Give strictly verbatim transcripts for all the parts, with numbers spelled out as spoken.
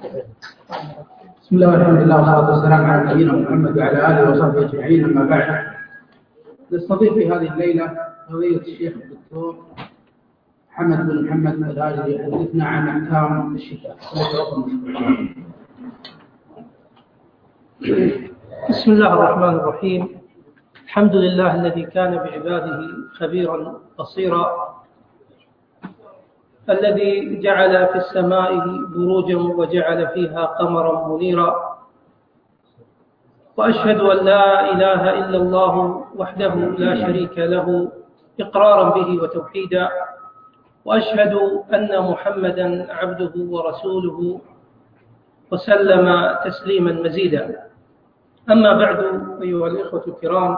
بسم الله والحمد لله والصلاة والسلام على نبينا محمد وعلى آله وصحبه أجمعين. أما بعد، نستضيف في هذه الليلة فضيلة الشيخ الدكتور محمد بن محمد الهادي يحدثنا عن أحكام الشتاء. بسم الله الرحمن الرحيم. الحمد لله الذي كان بعباده خبيرا بصيرا، الذي جعل في السماء بروجا وجعل فيها قمرا منيرا، وأشهد أن لا إله إلا الله وحده لا شريك له إقرارا به وتوحيدا، وأشهد أن محمدا عبده ورسوله وسلم تسليما مزيدا. أما بعد، أيها الإخوة الكرام،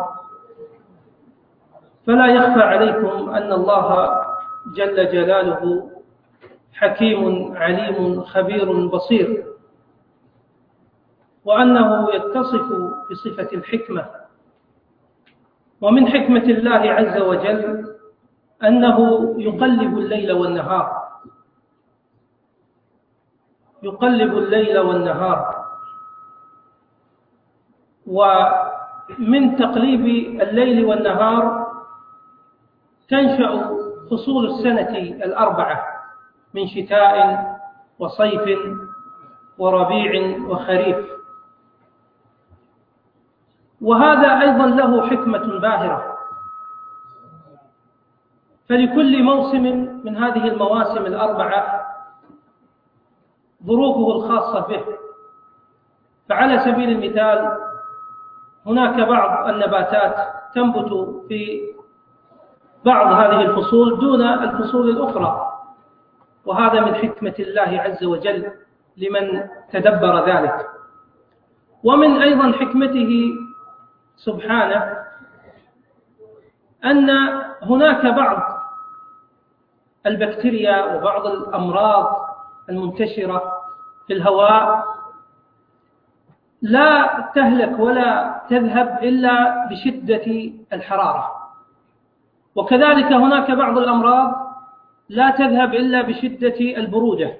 فلا يخفى عليكم أن الله جل جلاله حكيم عليم خبير بصير، وأنه يتصف بصفة الحكمة. ومن حكمة الله عز وجل أنه يقلب الليل والنهار يقلب الليل والنهار ومن تقليب الليل والنهار تنشأ فصول السنة الأربعة من شتاء وصيف وربيع وخريف، وهذا أيضا له حكمة باهرة. فلكل موسم من هذه المواسم الأربعة ظروفه الخاصة به. فعلى سبيل المثال، هناك بعض النباتات تنبت في بعض هذه الفصول دون الفصول الأخرى، وهذا من حكمة الله عز وجل لمن تدبر ذلك. ومن أيضا حكمته سبحانه أن هناك بعض البكتيريا وبعض الأمراض المنتشرة في الهواء لا تهلك ولا تذهب إلا بشدة الحرارة، وكذلك هناك بعض الأمراض لا تذهب إلا بشدة البرودة،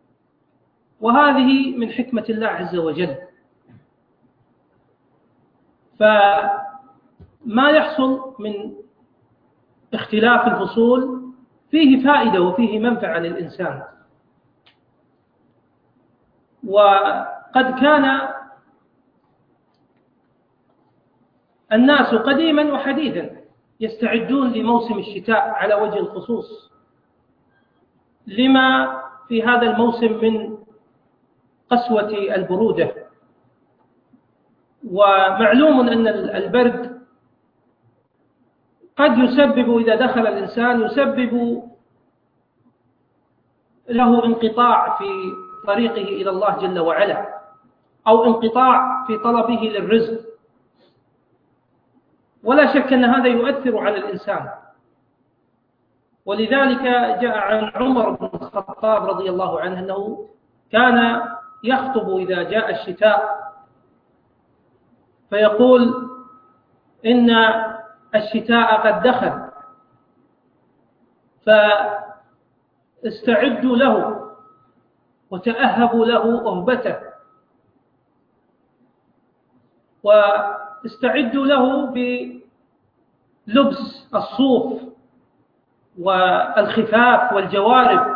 وهذه من حكمة الله عز وجل. فما يحصل من اختلاف الفصول فيه فائدة وفيه منفعة للإنسان. وقد كان الناس قديما وحديثا يستعدون لموسم الشتاء على وجه الخصوص، لما في هذا الموسم من قسوة البرودة. ومعلوم أن البرد قد يسبب، إذا دخل الإنسان، يسبب له انقطاع في طريقه إلى الله جل وعلا، أو انقطاع في طلبه للرزق، ولا شك أن هذا يؤثر على الإنسان. ولذلك جاء عن عمر بن الخطاب رضي الله عنه أنه كان يخطب إذا جاء الشتاء فيقول: إن الشتاء قد دخل، فاستعدوا له وتأهبوا له أهبته، واستعدوا له بلبس الصوف والخفاف والجوارب،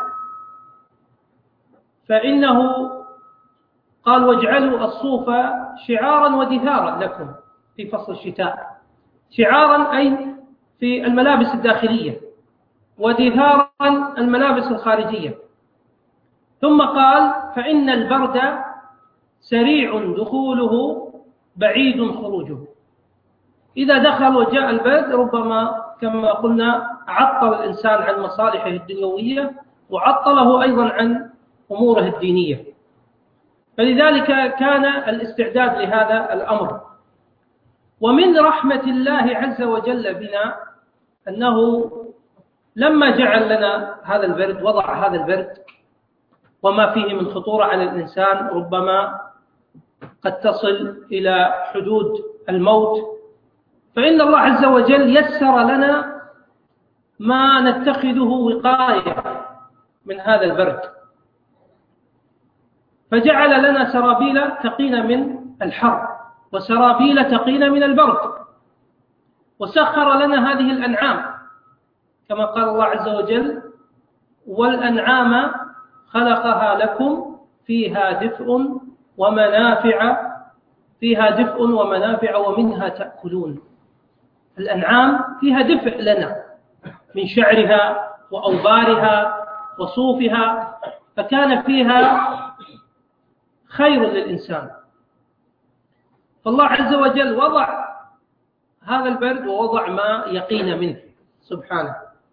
فإنه قال: واجعلوا الصوف شعارا ودثارا لكم في فصل الشتاء. شعارا أي في الملابس الداخلية، ودثارا الملابس الخارجية. ثم قال: فإن البرد سريع دخوله بعيد خروجه. إذا دخل وجاء البرد ربما كما قلنا عطل الإنسان عن مصالحه الدنيوية، وعطله أيضا عن أموره الدينية. فلذلك كان الاستعداد لهذا الأمر. ومن رحمة الله عز وجل بنا أنه لما جعل لنا هذا البرد، وضع هذا البرد وما فيه من خطورة على الإنسان، ربما قد تصل إلى حدود الموت، فإن الله عز وجل يسر لنا ما نتخذه وقاية من هذا البرد. فجعل لنا سرابيل تقينا من الحر وسرابيل تقينا من البرد، وسخر لنا هذه الأنعام كما قال الله عز وجل: والأنعام خلقها لكم فيها دفء ومنافع فيها دفء ومنافع ومنها تأكلون. الأنعام فيها دفء لنا من شعرها وأوبارها وصوفها، فكان فيها خير للإنسان. فالله عز وجل وضع هذا البرد ووضع ما يقينا منه سبحانه.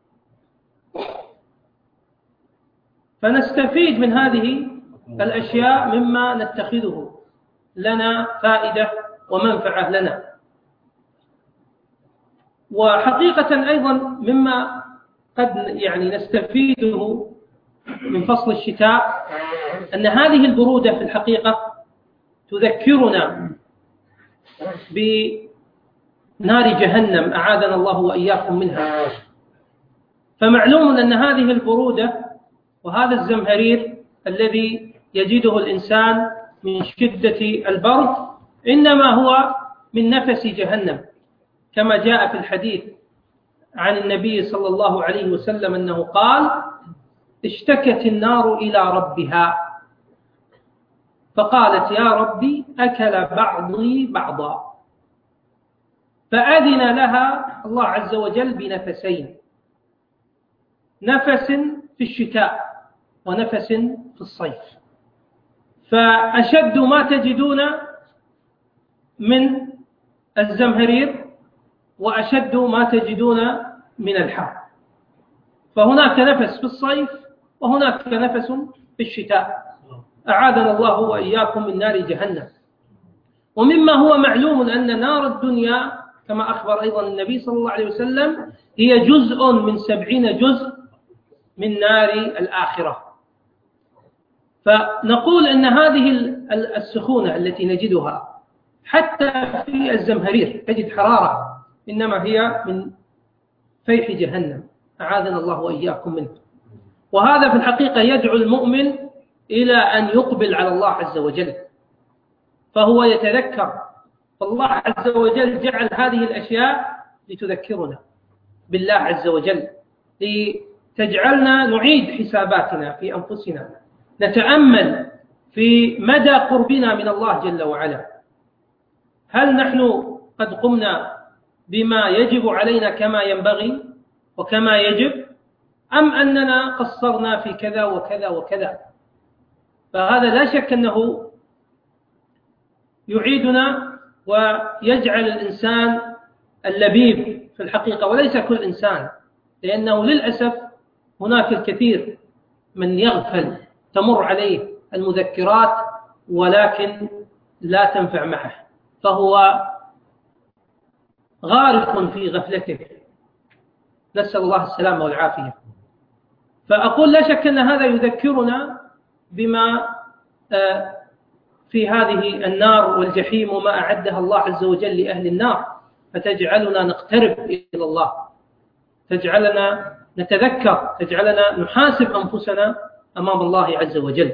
فنستفيد من هذه الأشياء مما نتخذه لنا فائدة ومنفعة لنا. وحقيقة أيضا مما قد يعني نستفيده من فصل الشتاء أن هذه البرودة في الحقيقة تذكرنا بنار جهنم، أعاذنا الله وإياكم منها. فمعلوم أن هذه البرودة وهذا الزمهرير الذي يجده الإنسان من شدة البرد إنما هو من نفس جهنم، كما جاء في الحديث عن النبي صلى الله عليه وسلم أنه قال: اشتكت النار إلى ربها فقالت: يا ربي أكل بعضي بعضا، فأذن لها الله عز وجل بنفسين: نفس في الشتاء ونفس في الصيف. فأشد ما تجدون من الزمهرير وأشد ما تجدون من الحر. فهناك نفس في الصيف وهناك نفس في الشتاء، أعاذنا الله وإياكم من نار جهنم. ومما هو معلوم أن نار الدنيا كما أخبر أيضا النبي صلى الله عليه وسلم هي جزء من سبعين جزء من نار الآخرة. فنقول أن هذه السخونة التي نجدها حتى في الزمهرير تجد حرارة، إنما هي من فيح جهنم، أعاذنا الله وإياكم منه. وهذا في الحقيقة يدعو المؤمن إلى أن يقبل على الله عز وجل، فهو يتذكر. فالله عز وجل جعل هذه الأشياء لتذكرنا بالله عز وجل، لتجعلنا نعيد حساباتنا في أنفسنا، نتأمل في مدى قربنا من الله جل وعلا. هل نحن قد قمنا بما يجب علينا كما ينبغي وكما يجب، أم أننا قصرنا في كذا وكذا وكذا؟ فهذا لا شك أنه يعيدنا ويجعل الإنسان اللبيب في الحقيقة، وليس كل إنسان، لأنه للأسف هناك الكثير من يغفل، تمر عليه المذكرات ولكن لا تنفع معه، فهو غارق في غفلته، نسأل الله السلامة والعافية. فأقول لا شك أن هذا يذكرنا بما في هذه النار والجحيم وما أعدها الله عز وجل لأهل النار، فتجعلنا نقترب إلى الله، تجعلنا نتذكر، تجعلنا نحاسب أنفسنا أمام الله عز وجل.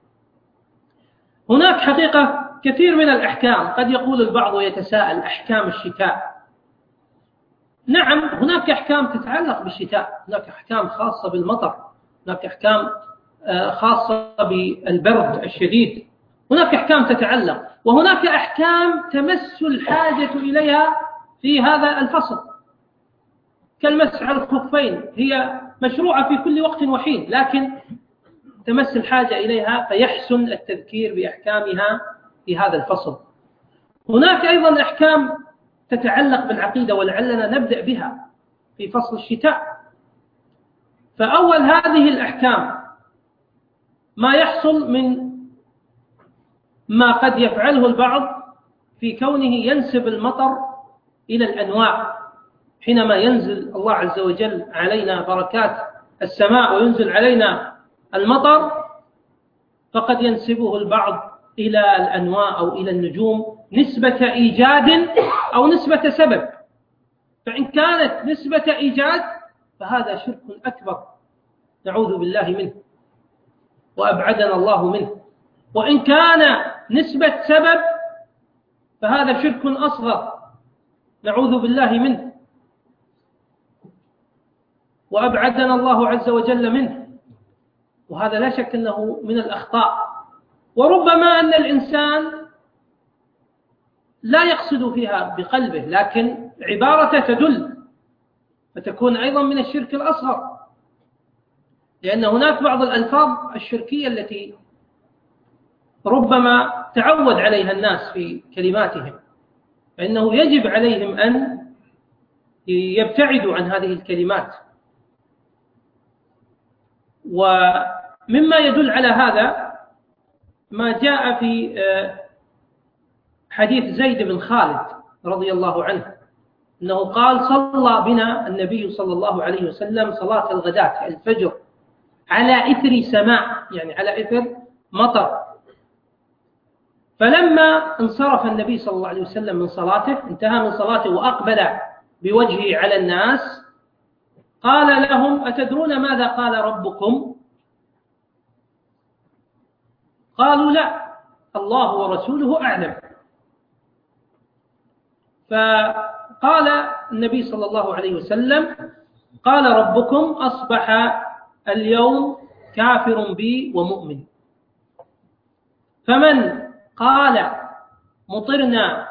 هناك حقيقة كثير من الأحكام، قد يقول البعض ويتساءل: أحكام الشتاء. نعم، هناك أحكام تتعلق بالشتاء، هناك أحكام خاصة بالمطر، هناك أحكام خاصة بالبرد الشديد، هناك أحكام تتعلق، وهناك أحكام تمس الحاجة إليها في هذا الفصل، كالمسح على الخفين، هي مشروعة في كل وقت وحين، لكن تمس الحاجة إليها فيحسن التذكير بأحكامها في هذا الفصل. هناك أيضا أحكام تتعلق بالعقيدة، ولعلنا نبدأ بها في فصل الشتاء. فأول هذه الأحكام ما يحصل من ما قد يفعله البعض في كونه ينسب المطر إلى الأنواع. حينما ينزل الله عز وجل علينا بركات السماء وينزل علينا المطر، فقد ينسبه البعض إلى الأنواع أو إلى النجوم نسبة إيجاد أو نسبة سبب. فإن كانت نسبة إيجاد فهذا شرك أكبر، نعوذ بالله منه وأبعدنا الله منه. وإن كان نسبة سبب فهذا شرك أصغر نعوذ بالله منه وأبعدنا الله عز وجل منه، وهذا لا شك أنه من الأخطاء. وربما أن الإنسان لا يقصد فيها بقلبه لكن عبارته تدل، فتكون أيضا من الشرك الأصغر، لأن هناك بعض الألفاظ الشركية التي ربما تعود عليها الناس في كلماتهم، فإنه يجب عليهم أن يبتعدوا عن هذه الكلمات. ومما يدل على هذا ما جاء في حديث زيد بن خالد رضي الله عنه أنه قال: صلى بنا النبي صلى الله عليه وسلم صلاة الغداة الفجر على إثر سماء، يعني على إثر مطر. فلما انصرف النبي صلى الله عليه وسلم من صلاته، انتهى من صلاته وأقبل بوجهه على الناس، قال لهم: أتدرون ماذا قال ربكم؟ قالوا: لا، الله ورسوله أعلم. فقال النبي صلى الله عليه وسلم: قال ربكم: أصبح اليوم كافر بي ومؤمن، فمن قال مطرنا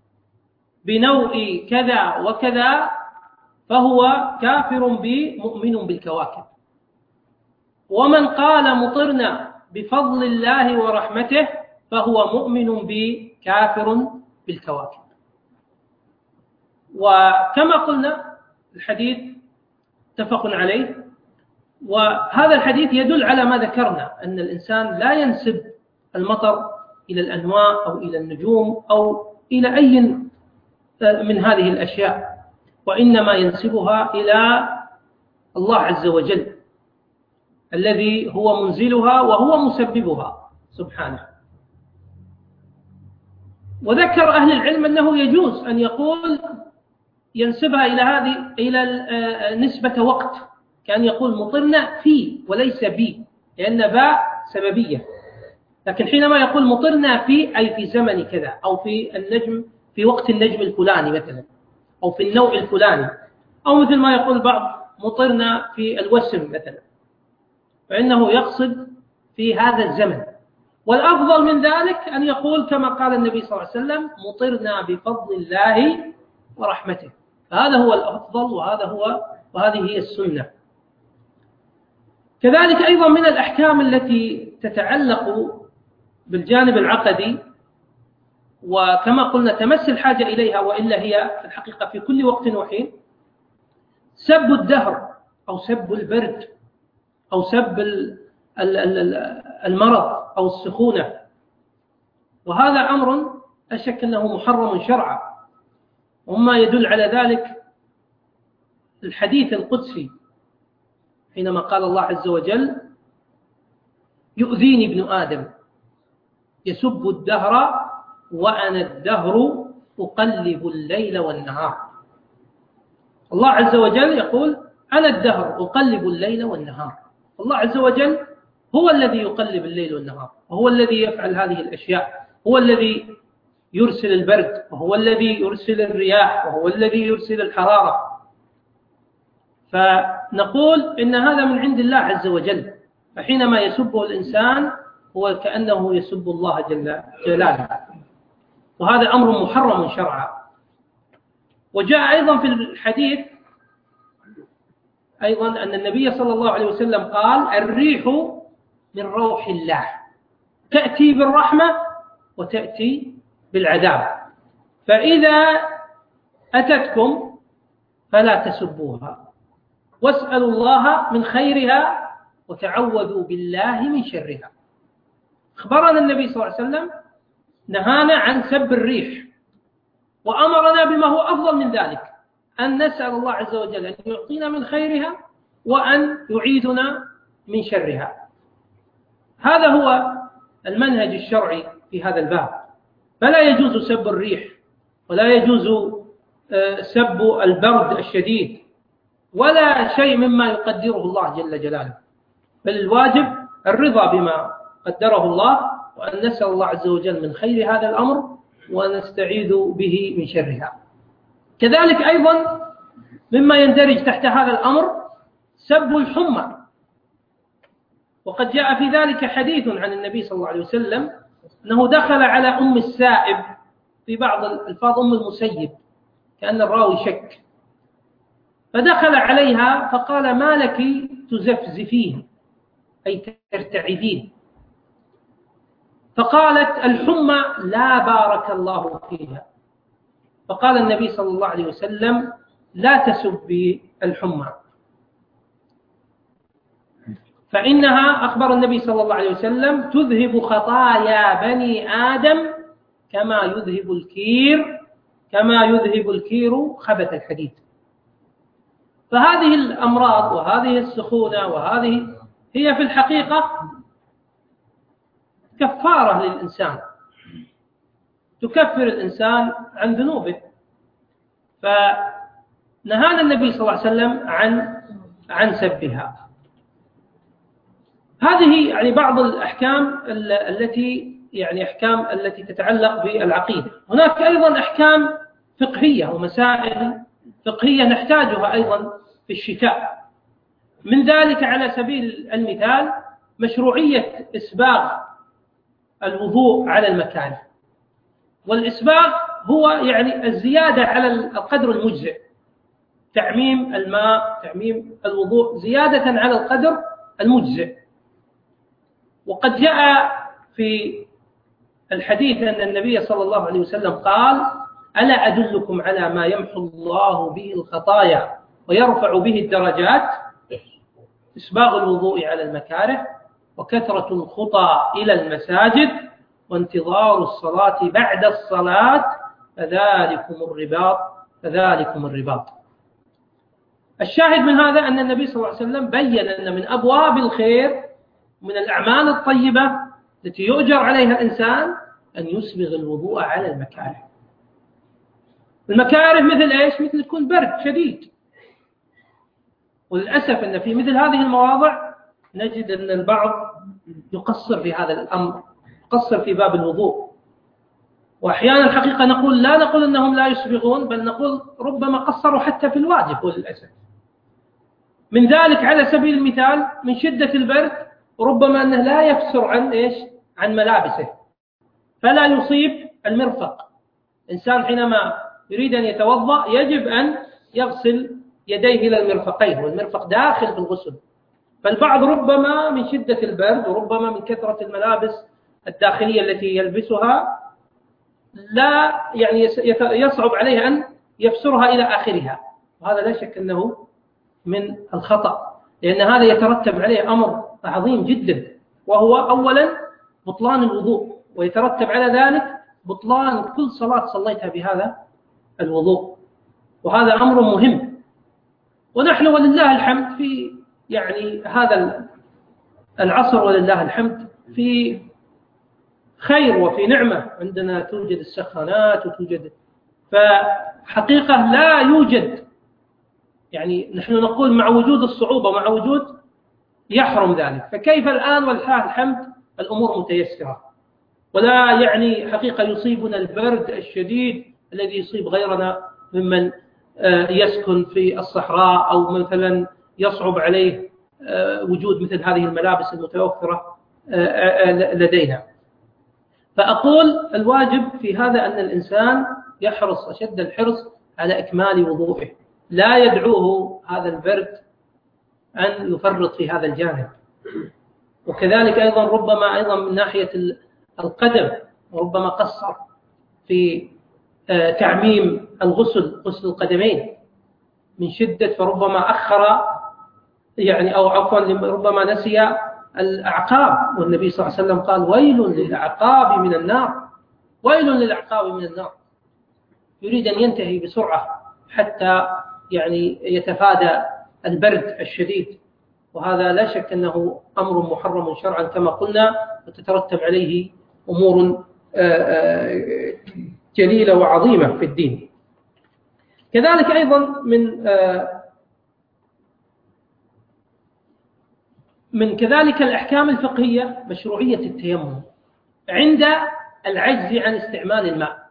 بنوء كذا وكذا فهو كافر بي مؤمن بالكواكب، ومن قال مطرنا بفضل الله ورحمته فهو مؤمن بي كافر بالكواكب. وكما قلنا الحديث متفق عليه، وهذا الحديث يدل على ما ذكرنا، أن الإنسان لا ينسب المطر إلى الأنواع أو إلى النجوم أو إلى أي من هذه الأشياء، وإنما ينسبها إلى الله عز وجل الذي هو منزلها وهو مسببها سبحانه. وذكر أهل العلم أنه يجوز أن يقول ينسبها إلى هذه إلى نسبة وقت، كان يقول مطرنا في وليس بي، لأن باء سببية، لكن حينما يقول مطرنا في أي في زمن كذا، أو في النجم في وقت النجم الفلاني مثلا، أو في النوع الفلاني، أو مثل ما يقول بعض مطرنا في الوسم مثلا، فإنه يقصد في هذا الزمن. والأفضل من ذلك أن يقول كما قال النبي صلى الله عليه وسلم: مطرنا بفضل الله ورحمته. هذا هو الأفضل، وهذا هو وهذه هي السنة. كذلك أيضا من الأحكام التي تتعلق بالجانب العقدي، وكما قلنا تمس الحاجة إليها، وإلا هي في الحقيقة في كل وقت وحين، سب الدهر أو سب البرد أو سب المرض أو السخونة، وهذا أمر أشك أنه محرم شرعا. وما يدل على ذلك الحديث القدسي حينما قال الله عز وجل: يؤذيني ابن آدم يسب الدهر وأنا الدهر أقلب الليل والنهار. الله عز وجل يقول: أنا الدهر أقلب الليل والنهار. الله عز وجل هو الذي يقلب الليل والنهار، وهو الذي يفعل هذه الأشياء، هو الذي يرسل البرد، وهو الذي يرسل الرياح، وهو الذي يرسل الحرارة. فنقول إن هذا من عند الله عز وجل، فحينما يسبه الإنسان هو كأنه يسب الله جل جلاله، وهذا أمر محرم شرعا. وجاء أيضا في الحديث أيضا أن النبي صلى الله عليه وسلم قال: الريح من روح الله تأتي بالرحمة وتأتي بالعذاب، فإذا أتتكم فلا تسبوها، واسألوا الله من خيرها وتعوذوا بالله من شرها. أخبرنا النبي صلى الله عليه وسلم نهانا عن سب الريح، وأمرنا بما هو أفضل من ذلك، أن نسأل الله عز وجل أن يعطينا من خيرها وأن يعيدنا من شرها. هذا هو المنهج الشرعي في هذا الباب. فلا يجوز سب الريح، ولا يجوز سب البرد الشديد، ولا شيء مما يقدره الله جل جلاله، بل الواجب الرضا بما قدره الله وأن نسأل الله عز وجل من خير هذا الأمر ونستعيذ به من شرها. كذلك أيضا مما يندرج تحت هذا الأمر سب الحمى، وقد جاء في ذلك حديث عن النبي صلى الله عليه وسلم أنه دخل على أم السائب، في بعض الألفاظ أم المسيب، كأن الراوي شك، فدخل عليها فقال: ما لك تزفزفين، أي ترتعدين؟ فقالت: الحمى لا بارك الله فيها. فقال النبي صلى الله عليه وسلم: لا تسبي الحمى، فإنها، أخبر النبي صلى الله عليه وسلم، تذهب خطايا بني آدم كما يذهب الكير كما يذهب الكير خبث الحديد. فهذه الأمراض وهذه السخونة وهذه هي في الحقيقة كفارة للإنسان، تكفر الإنسان عن ذنوبه. فنهانا النبي صلى الله عليه وسلم عن عن سبها. هذه يعني بعض الأحكام التي يعني أحكام التي تتعلق بالعقيدة. هناك أيضا أحكام فقهية ومسائل فقهية نحتاجها أيضا في الشتاء. من ذلك على سبيل المثال مشروعية إسباغ الوضوء على المكاره. والإسباغ هو يعني الزيادة على القدر المجزئ، تعميم الماء، تعميم الوضوء زيادة على القدر المجزئ. وقد جاء في الحديث أن النبي صلى الله عليه وسلم قال: ألا أدلكم على ما يمحو الله به الخطايا ويرفع به الدرجات؟ إسباغ الوضوء على المكاره، وكثرة الخطى إلى المساجد، وانتظار الصلاة بعد الصلاة، فذلكم الرباط فذلكم الرباط. الشاهد من هذا أن النبي صلى الله عليه وسلم بين أن من أبواب الخير من الأعمال الطيبة التي يؤجر عليها الإنسان أن يسبغ الوضوء على المكاره. المكاره مثل إيش؟ مثل يكون برد شديد. وللأسف أن في مثل هذه المواضع نجد أن البعض يقصر في هذا الأمر، يقصر في باب الوضوء. وأحيانا الحقيقة نقول لا نقول أنهم لا يسبغون، بل نقول ربما قصروا حتى في الواجب وللأسف. من ذلك على سبيل المثال من شدة البرد ربما أنه لا يفسر عن إيش؟ عن ملابسه، فلا يصيب المرفق. إنسان حينما يريد أن يتوضأ يجب أن يغسل يديه إلى المرفقين، والمرفق داخل في الغسل. فالبعض ربما من شدة البرد وربما من كثرة الملابس الداخلية التي يلبسها لا يعني يصعب عليه أن يفسرها إلى آخرها، وهذا لا شك أنه من الخطأ، لأن هذا يترتب عليه أمر عظيم جدا، وهو أولا بطلان الوضوء، ويترتب على ذلك بطلان كل صلاة صليتها بهذا الوضوء، وهذا أمر مهم. ونحن ولله الحمد في يعني هذا العصر ولله الحمد في خير وفي نعمة، عندنا توجد السخانات وتوجد، فحقيقة لا يوجد يعني نحن نقول مع وجود الصعوبة مع وجود يحرم ذلك، فكيف الآن ولله الحمد الأمور متيسرة، ولا يعني حقيقة يصيبنا البرد الشديد الذي يصيب غيرنا ممن يسكن في الصحراء أو مثلا يصعب عليه وجود مثل هذه الملابس المتوفرة لدينا. فأقول الواجب في هذا أن الإنسان يحرص أشد الحرص على إكمال وضوءه، لا يدعوه هذا البرد أن يفرط في هذا الجانب. وكذلك أيضا ربما أيضا من ناحية القدم وربما قصر في تعميم الغسل، غسل القدمين من شدة، فربما أخر يعني أو عفوا ربما نسي الأعقاب، والنبي صلى الله عليه وسلم قال: ويل للأعقاب من النار، ويل للأعقاب من النار. يريد أن ينتهي بسرعة حتى يعني يتفادى البرد الشديد، وهذا لا شك أنه أمر محرم شرعا كما قلنا، وتترتب عليه أمور جليلة وعظيمة في الدين. كذلك أيضا من من كذلك الأحكام الفقهية مشروعية التيمم. عند العجز عن استعمال الماء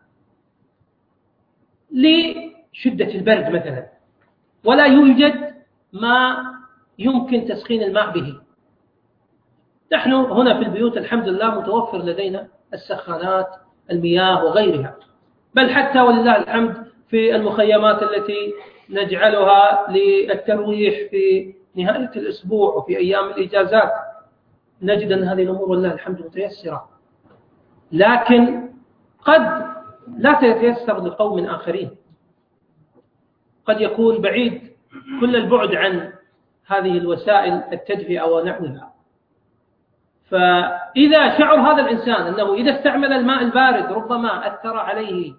لشدة البرد مثلا، ولا يوجد ما يمكن تسخين الماء به. نحن هنا في البيوت الحمد لله متوفر لدينا السخانات المياه وغيرها، بل حتى ولله الحمد في المخيمات التي نجعلها للترويح في نهاية الأسبوع وفي أيام الإجازات نجد أن هذه الأمور ولله الحمد متيسرة، لكن قد لا تتيسر لقوم آخرين، قد يكون بعيد كل البعد عن هذه الوسائل التدفئة ونحوها. فإذا شعر هذا الإنسان أنه إذا استعمل الماء البارد ربما أثر عليه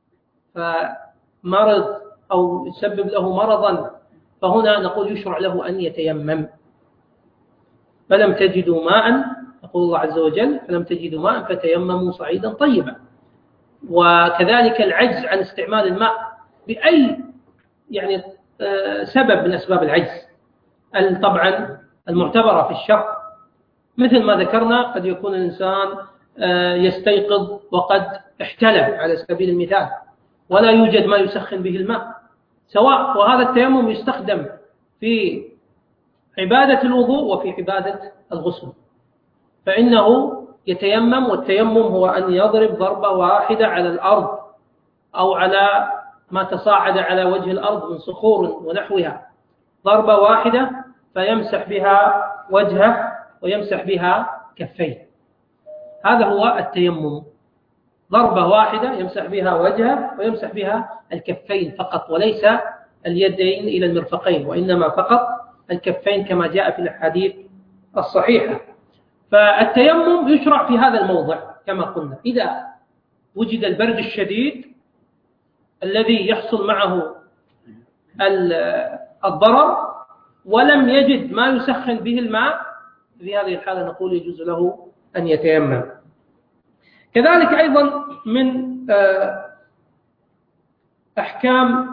فمرض أو يسبب له مرضا، فهنا نقول يشرع له أن يتيمم. فلم تجدوا ماء، يقول الله عز وجل فلم تجدوا ماء فتيمموا صعيدا طيبا. وكذلك العجز عن استعمال الماء بأي يعني سبب من أسباب العجز طبعا المعتبرة في الشرع، مثل ما ذكرنا قد يكون الإنسان يستيقظ وقد احتلم على سبيل المثال ولا يوجد ما يسخن به الماء سواء، وهذا التيمم يستخدم في عبادة الوضوء وفي عبادة الغسل، فإنه يتيمم. والتيمم هو أن يضرب ضربة واحدة على الأرض أو على ما تصاعد على وجه الأرض من صخور ونحوها، ضربة واحدة فيمسح بها وجهه ويمسح بها كفيه. هذا هو التيمم، ضربة واحدة يمسح بها وجهه ويمسح بها الكفين فقط، وليس اليدين إلى المرفقين، وإنما فقط الكفين كما جاء في الأحاديث الصحيحة. فالتيمم يشرع في هذا الموضع كما قلنا إذا وجد البرد الشديد الذي يحصل معه الضرر ولم يجد ما يسخن به الماء، في هذه الحالة نقول يجوز له أن يتيمم. كذلك أيضا من أحكام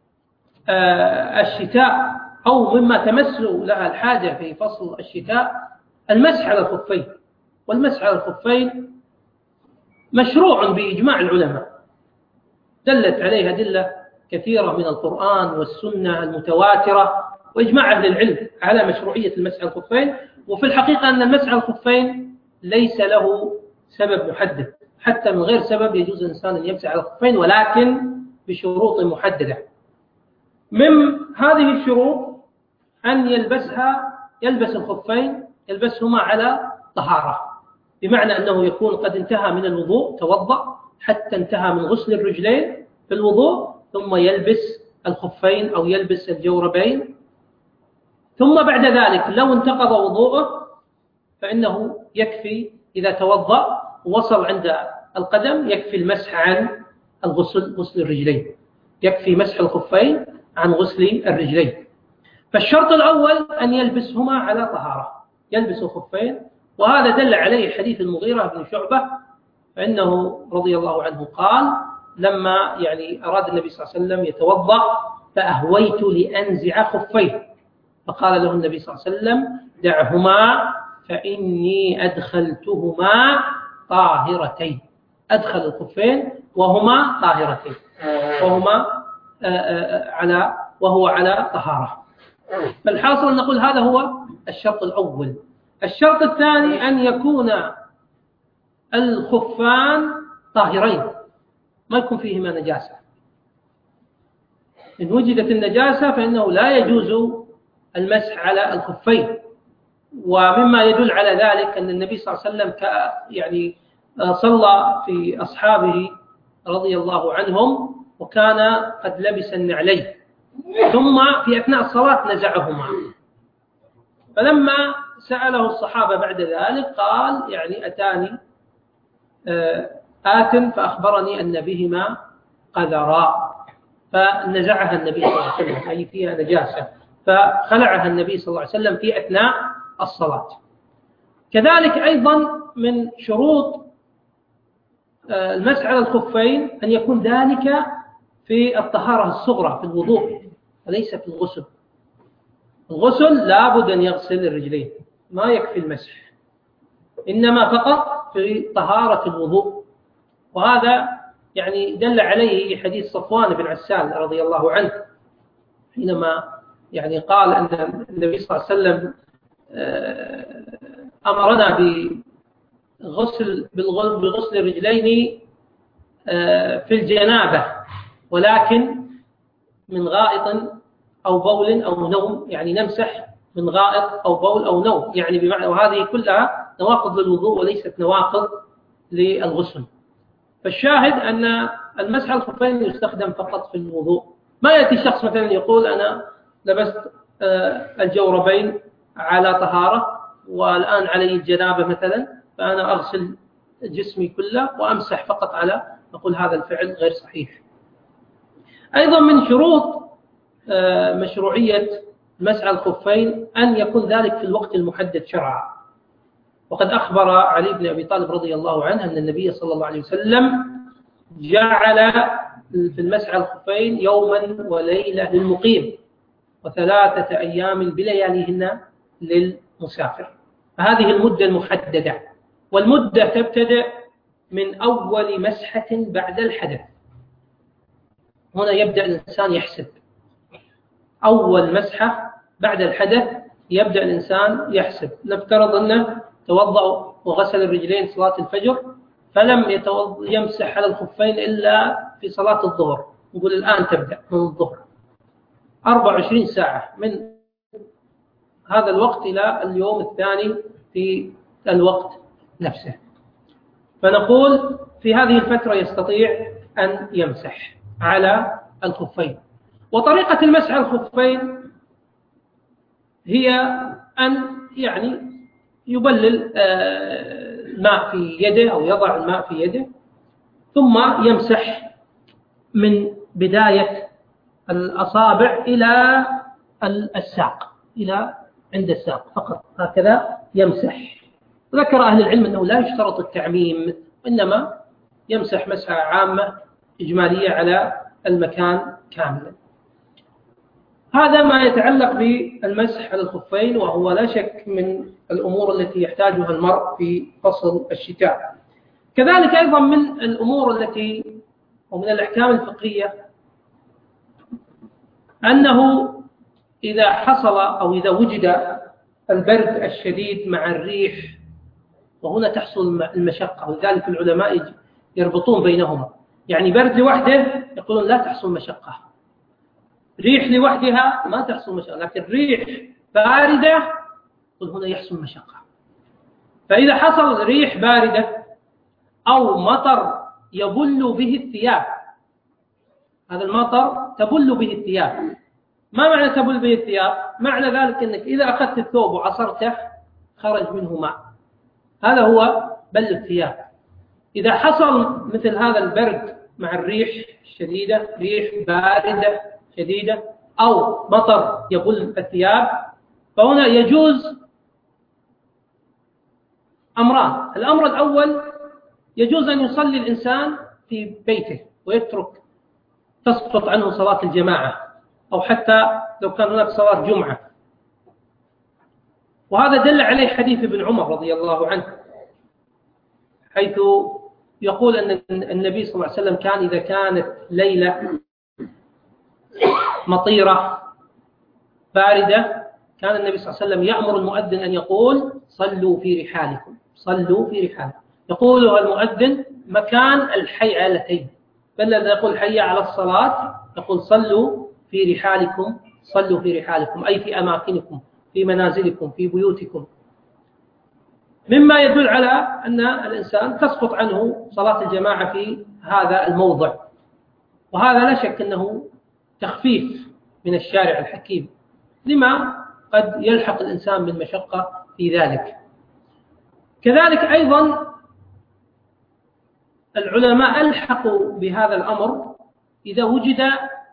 الشتاء أو مما تمس لها الحاجة في فصل الشتاء المسح على الخفين. والمسح على الخفين مشروع بإجماع العلماء، دلت عليها أدلة كثيرة من القرآن والسنة المتواترة وإجماع أهل العلم على مشروعية المسح على الخفين. وفي الحقيقة أن المسح على الخفين ليس له سبب محدد، حتى من غير سبب يجوز الإنسان أن يمسح على الخفين، ولكن بشروط محددة. من هذه الشروط أن يلبسها يلبس الخفين يلبسهما على طهارة، بمعنى أنه يكون قد انتهى من الوضوء توضأ حتى انتهى من غسل الرجلين في الوضوء ثم يلبس الخفين أو يلبس الجوربين، ثم بعد ذلك لو انتقض وضوءه فإنه يكفي إذا توضأ ووصل عند القدم يكفي المسح عن الغسل غسل الرجلين، يكفي مسح الخفين عن غسل الرجلين. فالشرط الأول أن يلبسهما على طهارة، يلبس الخفين، وهذا دل عليه حديث المغيرة بن شعبة، فإنه رضي الله عنه قال لما يعني أراد النبي صلى الله عليه وسلم يتوضأ فأهويت لأنزع خفيه، فقال له النبي صلى الله عليه وسلم دعهما فإني أدخلتهما طاهرتين، أدخل الخفين وهما طاهرتين، وهما على وهو على طهارة. فالحاصل نقول هذا هو الشرط الأول. الشرط الثاني أن يكون الخفان طاهرين، ما يكون فيهما نجاسة. إن وجدت النجاسة فإنه لا يجوز المسح على الخفين. ومما يدل على ذلك أن النبي صلى الله عليه وسلم يعني صلى في أصحابه رضي الله عنهم وكان قد لبس النعلين، ثم في أثناء الصلاة نزعهما، فلما سأله الصحابة بعد ذلك قال يعني أتاني آت فأخبرني أن بهما قذرا، فنزعها النبي صلى الله عليه وسلم أي فيها نجاسة، فخلعها النبي صلى الله عليه وسلم في أثناء الصلاة. كذلك أيضا من شروط المسح على الخفين أن يكون ذلك في الطهارة الصغرى في الوضوء وليس في الغسل. الغسل لابد أن يغسل الرجلين، ما يكفي المسح، إنما فقط في طهارة الوضوء. وهذا يعني دل عليه حديث صفوان بن عسال رضي الله عنه حينما يعني قال أن النبي صلى الله عليه وسلم أمرنا بغسل بغسل الرجلين في الجنابة، ولكن من غائط أو بول أو نوم، يعني نمسح من غائط أو بول أو نوم، يعني بمعنى وهذه كلها نواقض للوضوء وليست نواقض للغسل. فالشاهد أن المسح على الخفين يستخدم فقط في الوضوء. ما يأتي شخص مثلا يقول أنا لبست الجوربين على طهارة والآن علي الجنابة مثلا، فأنا أغسل جسمي كله وأمسح فقط على، نقول هذا الفعل غير صحيح. أيضا من شروط مشروعية مسح الخفين أن يكون ذلك في الوقت المحدد شرعا. وقد أخبر علي بن أبي طالب رضي الله عنه أن النبي صلى الله عليه وسلم جعل في المسح على الخفين يوما وليلة للمقيم وثلاثة أيام بلياليهن للمسافر. فهذه المدة المحددة، والمدة تبتدأ من أول مسحة بعد الحدث. هنا يبدأ الإنسان يحسب أول مسحة بعد الحدث، يبدأ الإنسان يحسب. نفترض أنه توضأ وغسل الرجلين صلاة الفجر، فلم يمسح على الخفين إلا في صلاة الظهر، نقول الآن تبدأ من الظهر أربع وعشرين ساعة من هذا الوقت إلى اليوم الثاني في الوقت نفسه. فنقول في هذه الفترة يستطيع أن يمسح على الخفين. وطريقة المسح على الخفين هي أن يعني يبلل الماء في يده أو يضع الماء في يده، ثم يمسح من بداية الأصابع إلى الساق، إلى عند الساق فقط، هكذا يمسح. ذكر أهل العلم أنه لا يشترط التعميم، إنما يمسح مسحة عامة إجمالية على المكان كاملا. هذا ما يتعلق بالمسح على الخفين، وهو لا شك من الأمور التي يحتاجها المرء في فصل الشتاء. كذلك أيضا من الأمور التي ومن الأحكام الفقهية أنه إذا حصل أو إذا وجد البرد الشديد مع الريح، وهنا تحصل المشقة، ولذلك العلماء يربطون بينهما. يعني برد لوحده يقولون لا تحصل مشقة، ريح لوحدها ما تحصل مشقة، لكن ريح باردة يقول هنا يحصل مشقة. فإذا حصل ريح باردة أو مطر يبل به الثياب، هذا المطر تبل به الثياب. ما معنى تبل به الثياب؟ معنى ذلك أنك إذا أخذت الثوب وعصرته خرج منه ماء، هذا هو بل الثياب. إذا حصل مثل هذا البرد مع الريح الشديدة، ريح باردة شديدة أو مطر يبل الثياب، فهنا يجوز أمران. الأمر الأول يجوز أن يصلي الإنسان في بيته ويترك تسقط عنه صلاة الجماعة، أو حتى لو كان هناك صلاة جمعة. وهذا دل عليه حديث ابن عمر رضي الله عنه، حيث يقول أن النبي صلى الله عليه وسلم كان إذا كانت ليلة مطيرة باردة كان النبي صلى الله عليه وسلم يأمر المؤذن أن يقول صلوا في رحالكم، صلوا في رحالكم. يقولها المؤذن مكان الحيعلتين، بل الذي يقول حي على الصلاة يقول صلوا في رحالكم، صلوا في رحالكم، أي في أماكنكم، في منازلكم، في بيوتكم. مما يدل على أن الإنسان تسقط عنه صلاة الجماعة في هذا الموضع، وهذا لا شك أنه تخفيف من الشارع الحكيم لما قد يلحق الإنسان من مشقة في ذلك. كذلك أيضا العلماء ألحقوا بهذا الأمر إذا وجد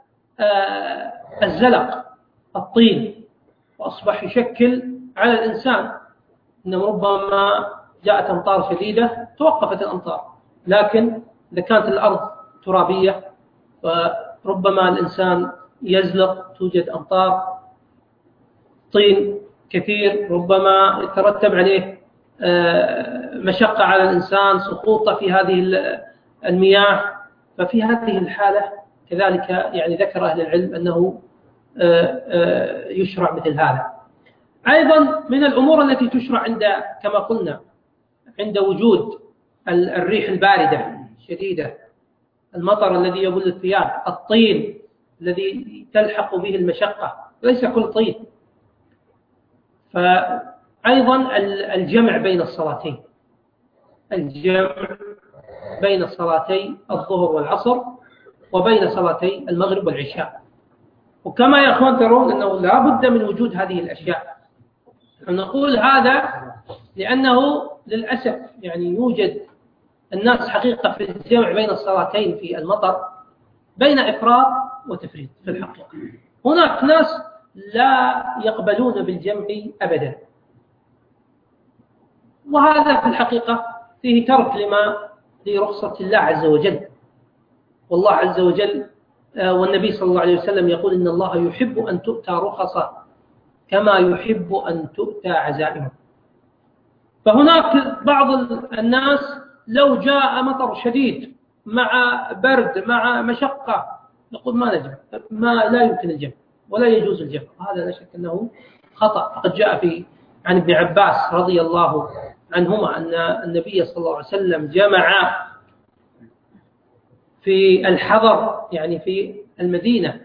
الزلق الطين وأصبح يشكل على الإنسان، إنه ربما جاءت أمطار شديدة توقفت الأمطار، لكن إذا كانت الأرض ترابية فربما الإنسان يزلق، توجد أمطار طين كثير ربما يترتب عليه مشقة على الإنسان، سقوطه في هذه المياه، ففي هذه الحالة كذلك يعني ذكر أهل العلم أنه يشرع مثل هذا. أيضا من الأمور التي تشرع عند كما قلنا عند وجود الريح الباردة شديدة، المطر الذي يبل الثياب، الطين الذي تلحق به المشقة، ليس كل طين. فأيضا الجمع بين الصلاتين، الجمع بين صلاتي الظهر والعصر وبين صلاتي المغرب والعشاء. وكما يا أخوان ترون أنه لا بد من وجود هذه الأشياء. نقول هذا لأنه للأسف يعني يوجد الناس حقيقة في الجمع بين الصلاتين في المطر بين إفراط وتفريط. في الحقيقة هناك ناس لا يقبلون بالجمع أبدا، وهذا في الحقيقة فيه ترك لما لرخصة الله عز وجل. والله عز وجل والنبي صلى الله عليه وسلم يقول إن الله يحب أن تؤتى رخصه كما يحب أن تؤتى عزائمه. فهناك بعض الناس لو جاء مطر شديد مع برد مع مشقة يقول ما نجمع، ما لا يمكن الجمع ولا يجوز الجمع. هذا لا شك أنه خطأ. فقد جاء في عن ابن عباس رضي الله عنهما أن النبي صلى الله عليه وسلم جمع في الحضر يعني في المدينة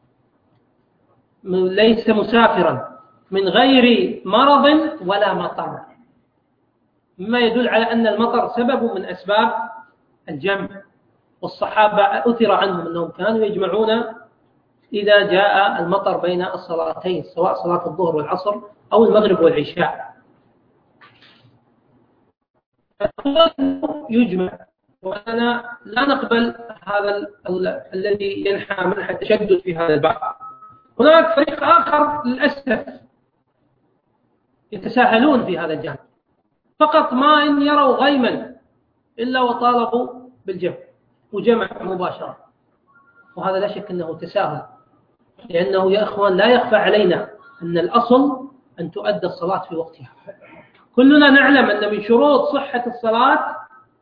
ليس مسافرا من غير مرض ولا مطر، مما يدل على أن المطر سبب من أسباب الجمع. والصحابة أثر عنهم أنهم كانوا يجمعون إذا جاء المطر بين الصلاتين، سواء صلاة الظهر والعصر أو المغرب والعشاء. يجمع، وأنا لا نقبل هذا الذي ينحى منح التشدد في هذا الباب. هناك فريق آخر للأسف يتساهلون في هذا الجانب، فقط ما إن يروا غيما إلا وطالبوا بالجمع وجمع مباشرة، وهذا لا شك أنه تساهل. لأنه يا أخوان لا يخفى علينا أن الأصل أن تؤدى الصلاة في وقتها. كلنا نعلم أن من شروط صحة الصلاة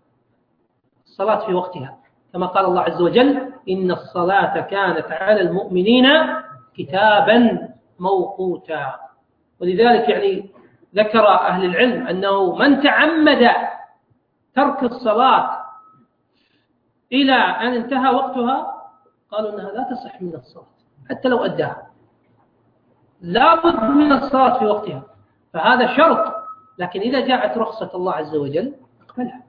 الصلاة في وقتها، كما قال الله عز وجل إن الصلاة كانت على المؤمنين كتابا موقوتا. ولذلك يعني ذكر أهل العلم أنه من تعمد ترك الصلاة إلى أن انتهى وقتها قالوا أنها لا تصح من الصلاة حتى لو أداها، لا بد من الصلاة في وقتها. فهذا شرط. لكن إذا جاءت رخصة الله عز وجل اقبلها.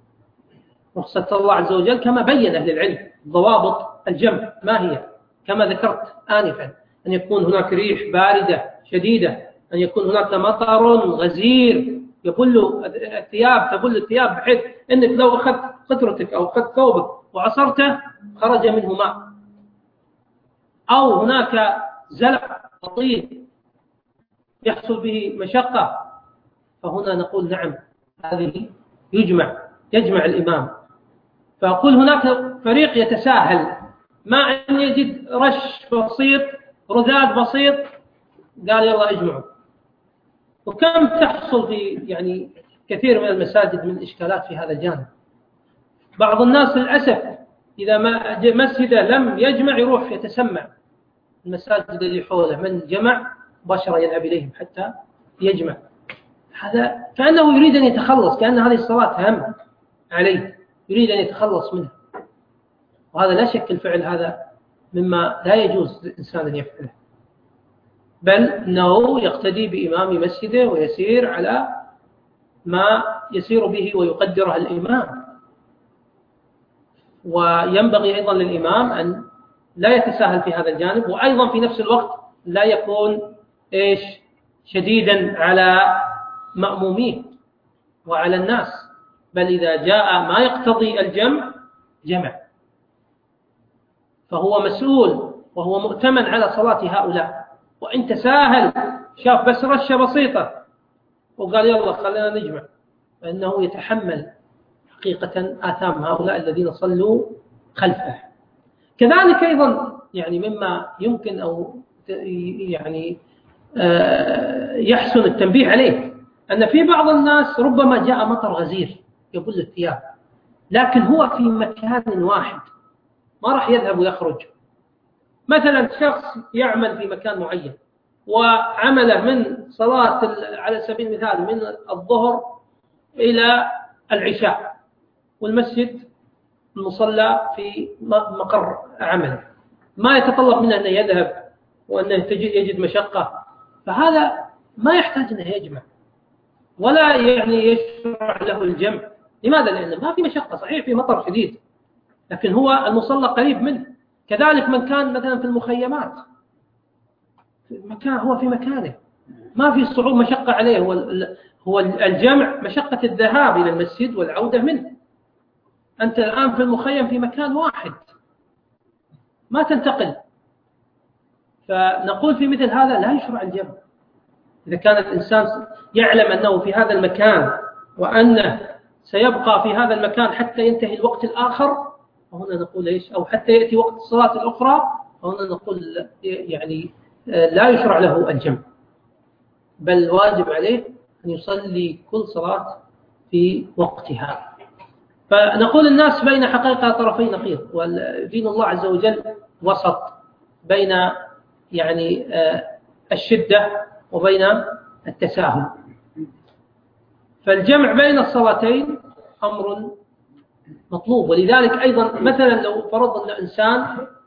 رخصة الله عز وجل كما بين أهل العلم ضوابط الجمع ما هي، كما ذكرت آنفا، أن يكون هناك ريح باردة شديدة، أن يكون هناك مطر غزير يبل الثياب تبل الثياب بحيث أنك لو أخذت قطرتك أو أخذت ثوبك وعصرته خرج منه ماء، أو هناك زلق طين يحصل به مشقة، فهنا نقول نعم هذه يجمع يجمع الإمام. فأقول هناك فريق يتساهل ما أن يجد رش بسيط رذاذ بسيط قال يلا اجمعوا. وكم تحصل في يعني كثير من المساجد من إشكالات في هذا الجانب. بعض الناس للأسف إذا ما مسجد لم يجمع يروح يتسمع المساجد اللي حوله، من جمع مباشرة يذهب إليهم حتى يجمع. هذا كأنه يريد أن يتخلص، كأن هذه الصلاة هم عليه يريد أن يتخلص منها. وهذا لا شك الفعل هذا مما لا يجوز للإنسان أن يفعله، بل أنه يقتدي بإمام مسجده ويسير على ما يسير به ويقدره الإمام. وينبغي أيضا للإمام أن لا يتساهل في هذا الجانب، وأيضا في نفس الوقت لا يكون إيش شديدا على مأمومين وعلى الناس، بل إذا جاء ما يقتضي الجمع جمع، فهو مسؤول وهو مؤتمن على صلاة هؤلاء. وإن تساهل شاف بس رشة بسيطة وقال يلا خلينا نجمع، فإنه يتحمل حقيقة آثام هؤلاء الذين صلوا خلفه. كذلك أيضا يعني مما يمكن أو يعني يحسن التنبيه عليه أن في بعض الناس ربما جاء مطر غزير يبل الثياب، لكن هو في مكان واحد ما راح يذهب ويخرج. مثلا شخص يعمل في مكان معين وعمله من صلاة على سبيل المثال من الظهر إلى العشاء، والمسجد المصلى في مقر عمله، ما يتطلب منه أن يذهب وأنه يجد مشقة، فهذا ما يحتاج أنه يجمع ولا يعني يشرع له الجمع. لماذا؟ لأنه ما في مشقة، صحيح في مطر شديد لكن هو المصلى قريب منه. كذلك من كان مثلا في المخيمات، في مكان هو في مكانه ما في صعوبة مشقة عليه، هو هو الجمع مشقة الذهاب إلى المسجد والعودة منه. أنت الآن في المخيم في مكان واحد ما تنتقل، فنقول في مثل هذا لا يشرع الجمع. إذا كان الإنسان يعلم أنه في هذا المكان وأنه سيبقى في هذا المكان حتى ينتهي الوقت الآخر، وهنا نقول إيش؟ أو حتى يأتي وقت الصلاة الأخرى، وهنا نقول يعني لا يشرع له الجمع، بل واجب عليه أن يصلي كل صلاة في وقتها. فنقول الناس بين حقيقة طرفي نقيض، ودين الله عز وجل وسط بين يعني الشدة وبين التساهل. فالجمع بين الصلاتين أمر مطلوب. ولذلك أيضا مثلا لو فرض أن إنسان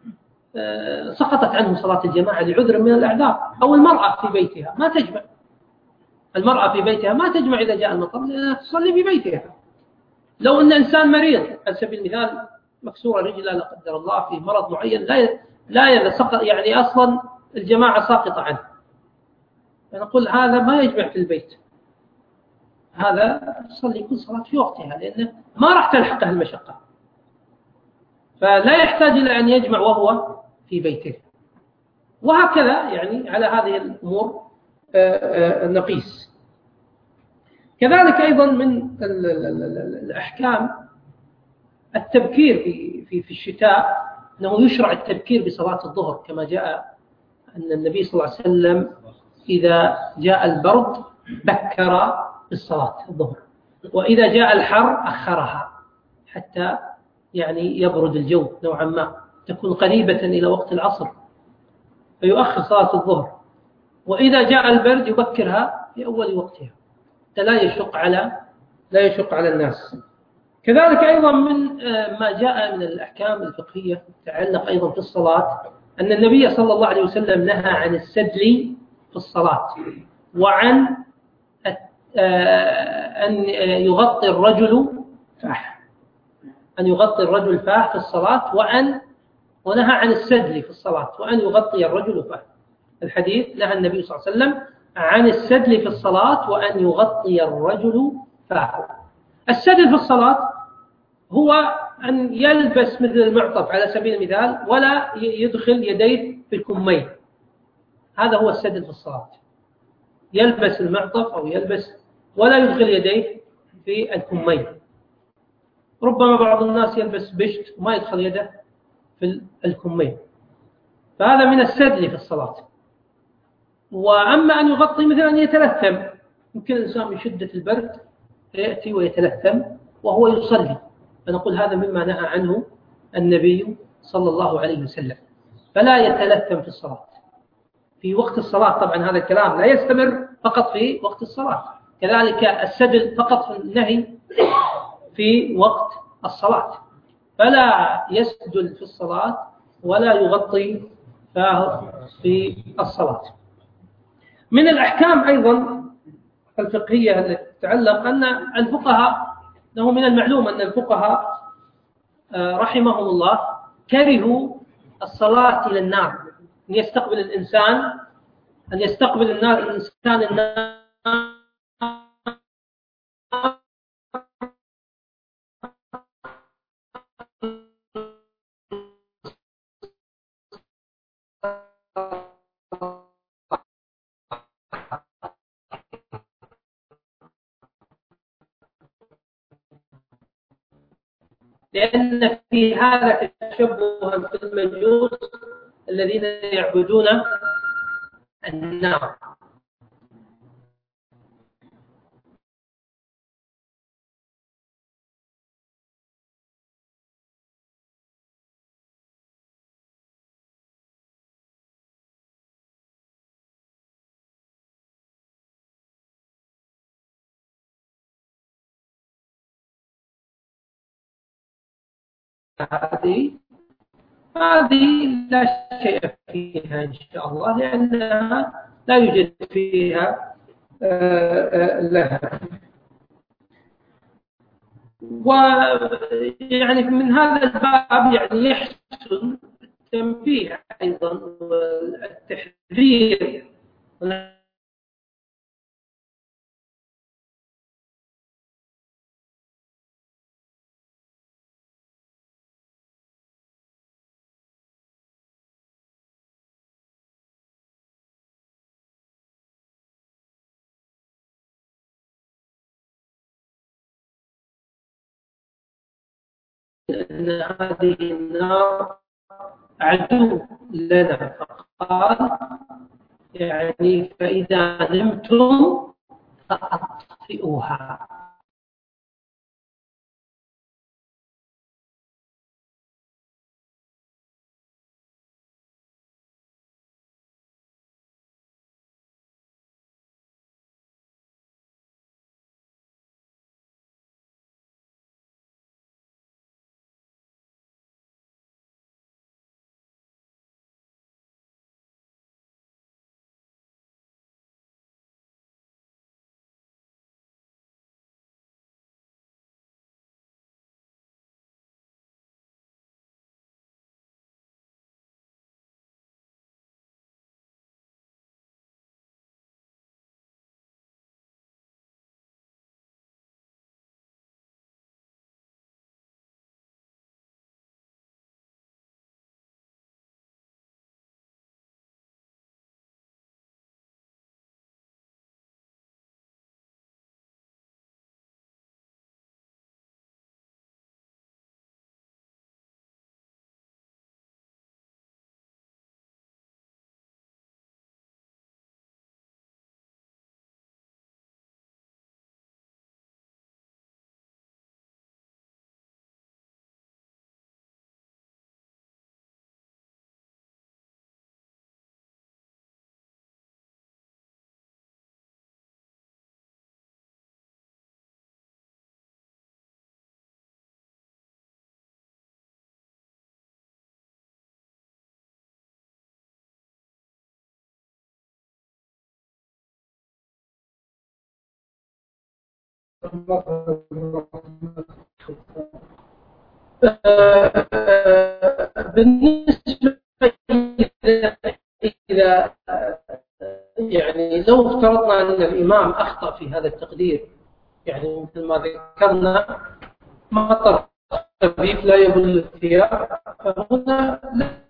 سقطت عنه صلاة الجماعة لعذر من الأعذار، أو المرأة في بيتها ما تجمع، المرأة في بيتها ما تجمع إذا جاء المطر تصلي في بيتها. لو أن إنسان مريض على سبيل المثال مكسورة رجله لا قدر الله في مرض معين لا لا سقط يعني أصلا الجماعة ساقطة عنه، فنقول هذا ما يجمع في البيت، هذا يصلي كل صلاة في وقتها لأنه ما راح تلحقه المشقة، فلا يحتاج إلى أن يجمع وهو في بيته. وهكذا يعني على هذه الأمور نقيس. كذلك أيضا من الأحكام التبكير في في في الشتاء، أنه يشرع التبكير بصلاة الظهر، كما جاء أن النبي صلى الله عليه وسلم إذا جاء البرد بكر بالصلاة الظهر، وإذا جاء الحر أخرها حتى يعني يبرد الجو نوعا ما، تكون قريبة إلى وقت العصر فيؤخر صلاة الظهر، وإذا جاء البرد يبكرها في أول وقتها لا يشق على لا يشق على الناس. كذلك أيضا من ما جاء من الأحكام الفقهية تتعلق أيضا في الصلاة أن النبي صلى الله عليه وسلم نهى عن السدل في الصلاة، وعن أن يغطي الرجل فاه أن يغطي الرجل فاه في الصلاة، وأن ونهى عن السدل في الصلاة وأن يغطي الرجل فاه. الحديث نهى النبي صلى الله عليه وسلم عن السدل في الصلاة وأن يغطي الرجل فاه. السدل في الصلاة هو أن يلبس مثل المعطف على سبيل المثال ولا يدخل يديه في الكمين، هذا هو السدل في الصلاة، يلبس المعطف أو يلبس ولا يدخل يديه في الكمين. ربما بعض الناس يلبس بشت وما يدخل يده في الكمين، فهذا من السدل في الصلاة. وأما أن يغطي مثلا أن يتلثم، يمكن الإنسان من شدة البرد يأتي ويتلثم وهو يصلي، فنقول هذا مما نهى عنه النبي صلى الله عليه وسلم، فلا يتلثم في الصلاة في وقت الصلاة. طبعا هذا الكلام لا يستمر فقط في وقت الصلاة، كذلك السدل فقط في النهي في وقت الصلاة، فلا يسدل في الصلاة ولا يغطي فاه في الصلاة. من الأحكام أيضا الفقهية التي تتعلق أن الفقهاء، أنه من المعلوم أن الفقهاء رحمهم الله كرهوا الصلاة إلى النار، أن يستقبل الإنسان أن يستقبل النار الإنسان النار لأن في هذا تشبها بالمجوس الذين يعبدون النار. هذه هذه لا شيء فيها إن شاء الله، لأنها لا يوجد فيها لها. ويعني من هذا الباب يعني يحسن التنبيه أيضا والتحذير أن هذه النار عدو لنا، فقال يعني فإذا نمتم فأطفئوها. بالنسبة إلى يعني لو افترضنا أن الإمام أخطأ في هذا التقدير، يعني مثل ما ذكرنا مطر خفيف لا يبل الثياب، فهنا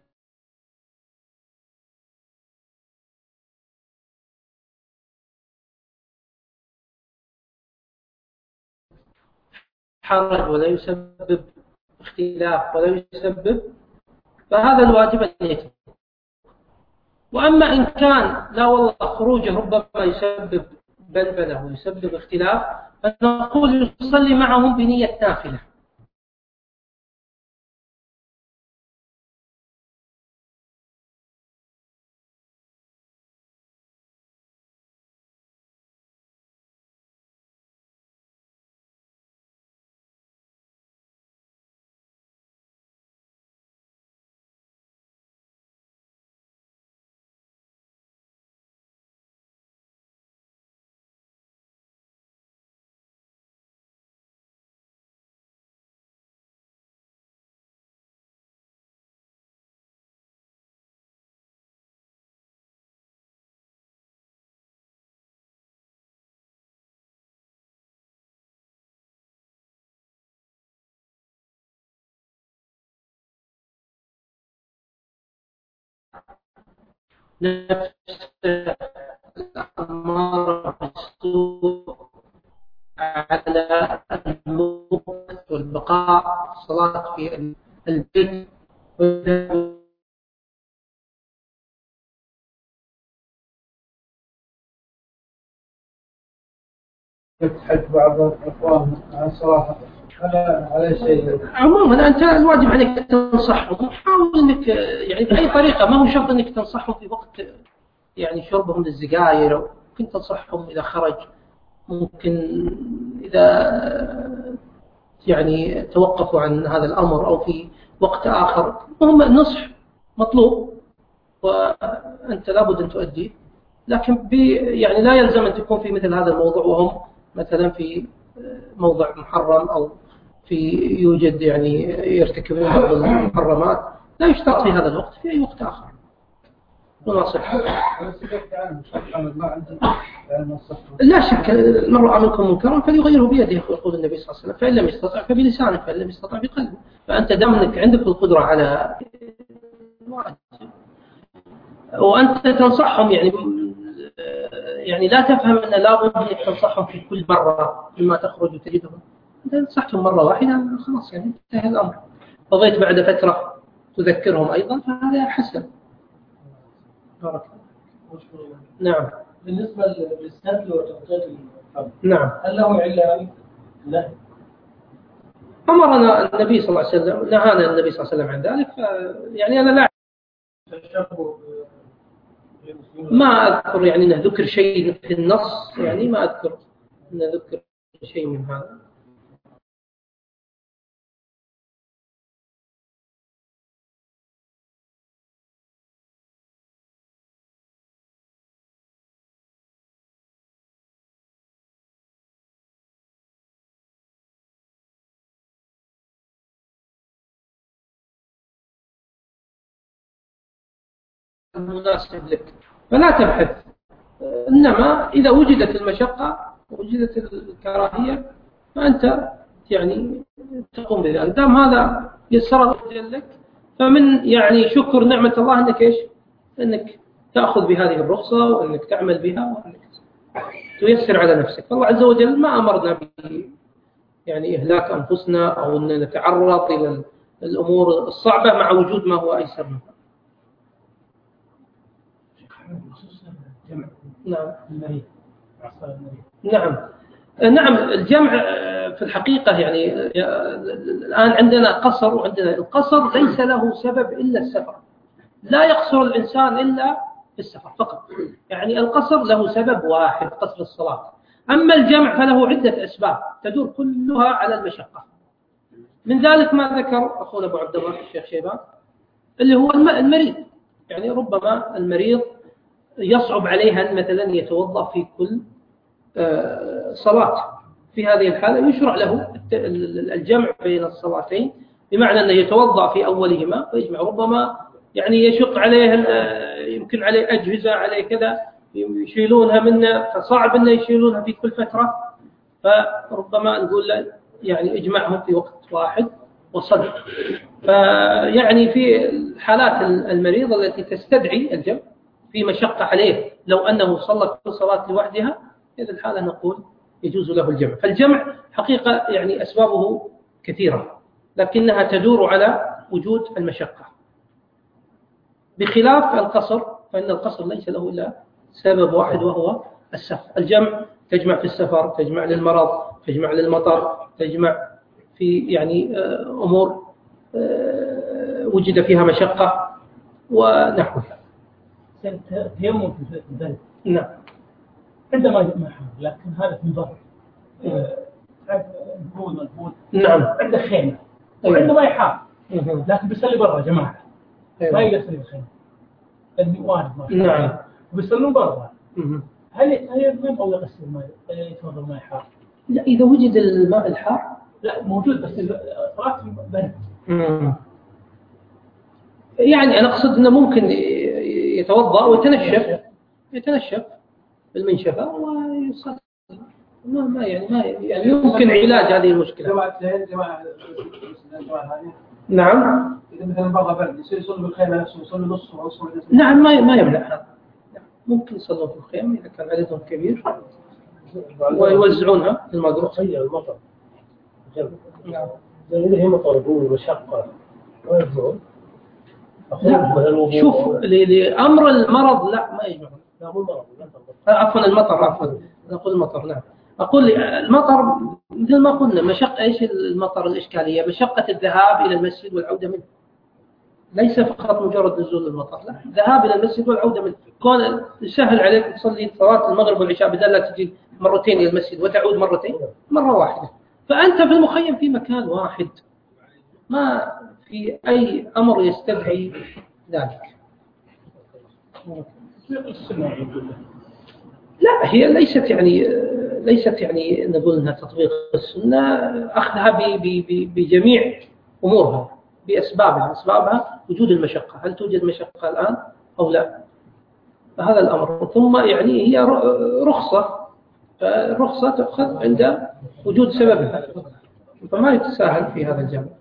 حرج ولا يسبب اختلاف ولا يسبب، فهذا الواجب أن يتم. وأما إن كان لا والله خروجه ربما يسبب بلبلة ويسبب اختلاف، فنقول يصلي معهم بنية نافلة. نفس الأمر بالسوء على الموت والبقاء الصلاة في البيت. يتحج بعض الإخوان عن صراحة على على شيء. عموما أنت الواجب عليك تنصحهم، وحاول إنك يعني بأي طريقة، ما هو شرط إنك تنصحهم في وقت يعني شربهم للسجاير، أو ممكن تنصحهم إذا خرج، ممكن إذا يعني توقفوا عن هذا الأمر أو في وقت آخر، هم النصح مطلوب وأنت لابد أن تؤديه، لكن بي يعني لا يلزم أن تكون في مثل هذا الموضوع وهم مثلا في موضع محرم أو في يوجد يعني يرتكبون بعض المحرمات، لا يشترط في هذا الوقت، في أي وقت آخر. ونصح. لا شك من رأى منكم منكرا فليغيره بيده يقول النبي صلى الله عليه وسلم، فإن لم يستطع فبلسانه، فإن لم يستطع بقلبه. فأنت دامك عندك القدرة على وأنت تنصحهم يعني يعني لا تفهم أن لابد أنك تنصحهم في كل مرة لما تخرج وتجدهم. إذا نصحتهم مرة واحدة خلاص يعني انتهى الأمر. قضيت بعد فترة تذكرهم أيضا فهذا حسن. بارك الله. نعم. بالنسبة للستل وتغطية الفم. نعم. هل له علة؟ لا. أمرنا النبي صلى الله عليه وسلم، نهانا النبي صلى الله عليه وسلم عن ذلك، يعني أنا لا ما أذكر يعني أنه ذكر شيء في النص، يعني ما أذكر أنه ذكر شيء من هذا. المناسب لك فلا تبحث، إنما إذا وجدت المشقة وجدت الكراهية فأنت يعني تقوم بذلك. دام هذا يسر الله لك فمن يعني شكر نعمة الله أنك إيش؟ أنك تأخذ بهذه الرخصة وأنك تعمل بها وأنك تيسر على نفسك. فالله عز وجل ما أمرنا ب يعني إهلاك أنفسنا أو أن نتعرض إلى الأمور الصعبة مع وجود ما هو أيسر منها. نعم. نعم. نعم الجمع في الحقيقة يعني الآن عندنا قصر، وعندنا القصر ليس له سبب إلا السفر، لا يقصر الإنسان إلا في السفر فقط، يعني القصر له سبب واحد قصر الصلاة. أما الجمع فله عدة أسباب تدور كلها على المشقة. من ذلك ما ذكر أخونا أبو عبد الله الشيخ شيبان اللي هو المريض، يعني ربما المريض يصعب عليه أن مثلا يتوضأ في كل صلاة، في هذه الحالة يشرع له الجمع بين الصلاتين، بمعنى أنه يتوضأ في أولهما ويجمع. ربما يعني يشق عليه، يمكن عليه أجهزة عليه كذا يشيلونها منه، فصعب أنه يشيلونها في كل فترة، فربما نقول له يعني اجمعهم في وقت واحد وصل. فيعني في الحالات المريضة التي تستدعي الجمع في مشقة عليه لو أنه صلى كل صلاة لوحدها، في هذه الحالة نقول يجوز له الجمع. فالجمع حقيقة يعني أسبابه كثيرة لكنها تدور على وجود المشقة، بخلاف القصر فإن القصر ليس له إلا سبب واحد وهو السفر. الجمع تجمع في السفر، تجمع للمرض، تجمع للمطر، تجمع في يعني أمور وجد فيها مشقة ونحوها. تيمم في البلد. نعم. عندما يجمع لكن هذا في البر. مفروض مفروض. نعم. عنده خيمة. وعندما يحار. لكن بيصلي برا جماعة. ما يقدر يصلي بالخيمة. الموارد ما. نعم. وبيصلون برا. هل يتيمم أو يغسل الماء؟ يتوضأ الماء حار؟ لا إذا وجد الماء الحار. لا موجود بس صلاة برد. يعني أنا أقصد أنه ممكن يتوضأ ويتنشف يتنشف بالمنشفة ويصلي. ما ما يعني ما يعني يمكن علاج هذه المشكلة. نعم. إذا مثلا بغى برد يصير يصلي بالخيمة نفسه، يصلي نص ونص. نعم ما ما يمنع هذا. ممكن يصلون في الخيام إذا كان عددهم كبير ويوزعونها المقروء. هي المطر. نعم. إذا هي مطر دون مشقة ما يجمعون. شوف لأمر المرض لا ما يجمعون. لا مو المرض. عفوا المطر عفوا نقول المطر. نعم أقول المطر مثل ما قلنا مشقة. إيش المطر الإشكالية؟ مشقة الذهاب إلى المسجد والعودة منه، ليس فقط مجرد نزول المطر، لا ذهاب إلى المسجد والعودة منه. كون سهل عليك تصلي صلاة المغرب والعشاء بدل لا تجي مرتين إلى المسجد وتعود مرتين مرة واحدة. فأنت في المخيم في مكان واحد، ما في أي أمر يستدعي ذلك. لا، هي ليست يعني ليست يعني نقول انها تطبيق السنه، اخذها بجميع امورها باسبابها. اسبابها وجود المشقه، هل توجد مشقه الان او لا؟ فهذا الامر. ثم يعني هي رخصه، الرخصه تؤخذ عند وجود سببها، فما يتساهل في هذا الجانب.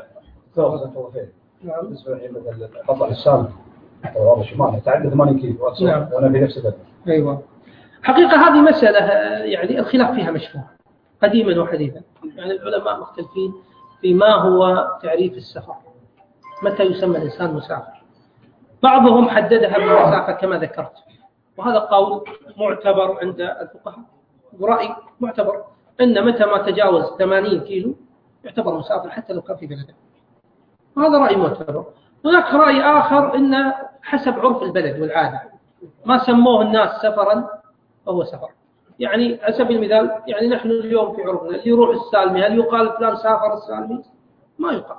نعم. بالنسبه للقطع السالم او الشمال تعدى ثمانية كيلو نعم. وانا في نفس البلد. ايوه. حقيقة هذه مسألة يعني الخلاف فيها مشهور قديما وحديثا، يعني العلماء مختلفين في ما هو تعريف السفر، متى يسمى الإنسان مسافر. بعضهم حددها بالمسافة كما ذكرت، وهذا قول معتبر عند الفقهاء، ورأي معتبر أن متى ما تجاوز ثمانين كيلو يعتبر مسافر حتى لو كان في بلده، وهذا رأي معتبر. هناك رأي آخر أن حسب عرف البلد والعادة، ما سموه الناس سفرا فهو سفر. يعني على سبيل المثال، يعني نحن اليوم في عرفنا اللي يروح السالمي هل يقال فلان سافر السالمي؟ ما يقال.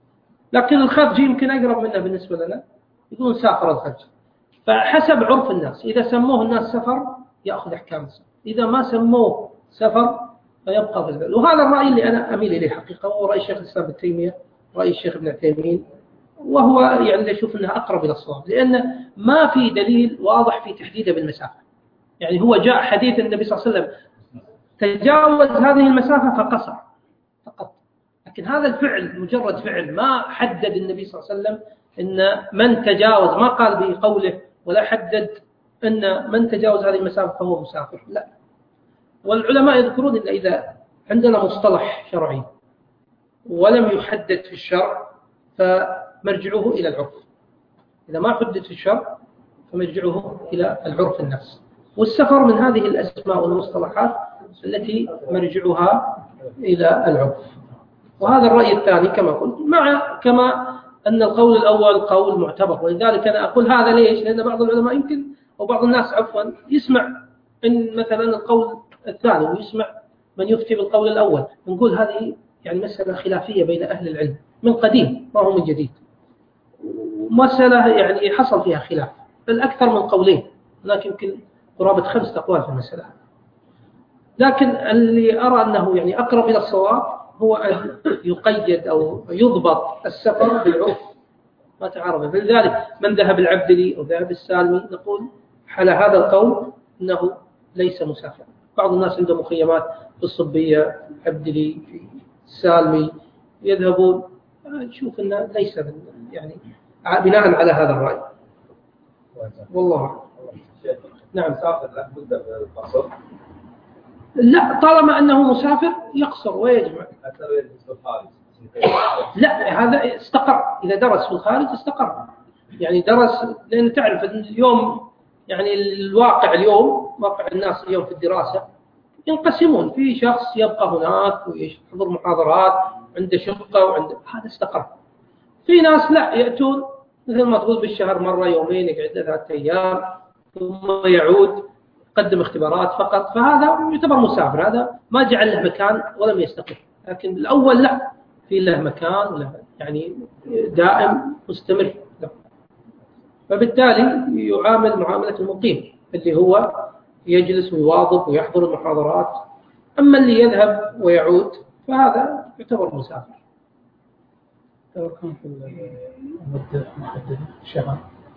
لكن الخفجي يمكن أقرب منه بالنسبة لنا، يقولون سافر الخفجي. فحسب عرف الناس، إذا سموه الناس سفر يأخذ أحكام السفر، إذا ما سموه سفر فيبقى في البلد. وهذا الرأي اللي أنا أميل إليه حقيقة، وهو رأي الشيخ الإسلام ابن تيمية، رأي الشيخ ابن عثيمين، وهو يعني أشوف أنها أقرب إلى الصواب، لأن ما في دليل واضح في تحديده بالمسافة. يعني هو جاء حديث النبي صلى الله عليه وسلم تجاوز هذه المسافة فقصر فقط، لكن هذا الفعل مجرد فعل، ما حدد النبي صلى الله عليه وسلم إن من تجاوز، ما قال بقوله ولا حدد أن من تجاوز هذه المسافة فهو مسافر، لا. والعلماء يذكرون إن إذا عندنا مصطلح شرعي ولم يحدد في الشرع فمرجعه إلى العرف، إذا ما حدد في الشرع فمرجعه إلى العرف النفس. والسفر من هذه الأسماء والمصطلحات التي مرجعها إلى العرف. وهذا الرأي الثاني كما قلت، مع كما أن القول الأول قول معتبر. ولذلك أنا أقول هذا ليش؟ لأن بعض العلماء يمكن أو بعض الناس عفوا يسمع إن مثلا القول الثاني ويسمع من يفتي بالقول الأول، نقول هذه يعني مسألة خلافية بين أهل العلم من قديم، ما هو من جديد، مسألة يعني حصل فيها خلاف، بل أكثر من قولين، هناك يمكن قرابة خمس أقوال في المسألة. لكن اللي أرى أنه يعني أقرب إلى الصواب هو أن يقيد أو يضبط السفر بالعرف ما تعارض. فلذلك من ذهب العبدلي أو ذهب السالمي نقول على هذا القول أنه ليس مسافر. بعض الناس عنده مخيمات في الصبية، عبدلي، في السالمي، يذهبون، نشوف أنه ليس يعني بناء على هذا الرأي. والله نعم. مسافر لا بد من القصر؟ لا، طالما أنه مسافر يقصر ويجمع. لا، هذا استقر، إذا درس في الخارج استقر، يعني درس، لأن تعرف اليوم يعني الواقع اليوم واقع الناس اليوم في الدراسة ينقسمون، في شخص يبقى هناك ويحضر محاضرات عنده شقة وعنده، هذا استقر. في ناس لا، يأتون مثل ما تقول بالشهر مرة يومين، يقعد ثلاثة أيام ثم يعود يقدم اختبارات فقط، فهذا يعتبر مسافر، هذا ما جعل له مكان ولم يستقر. لكن الأول لا، في له مكان وله يعني دائم مستمر له. فبالتالي يعامل معاملة المقيم اللي هو يجلس ويواظب ويحضر المحاضرات. أما اللي يذهب ويعود فهذا يعتبر مسافر. كم في المدة محددة شهر